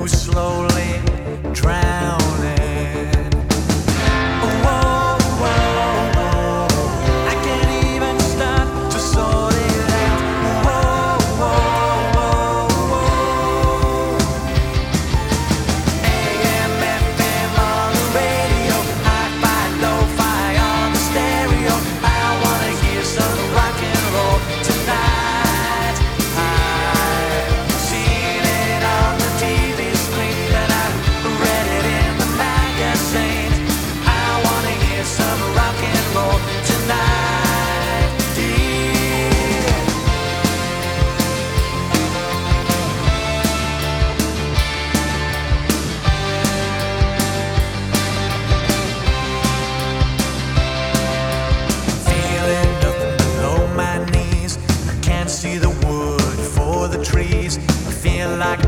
slowly drowning. Whoa, whoa, whoa. I can't even start to sort it out. Whoa, whoa, whoa, whoa. AM, FM on the radio, hi-fi, lo-fi on the stereo. I wanna hear some rock and roll tonight. I've seen it on the TV screen and I've read it in the magazine. I wanna hear some rock and roll tonight. Yeah. Feeling nothing below my knees. I can't see the wood for the trees. I feel like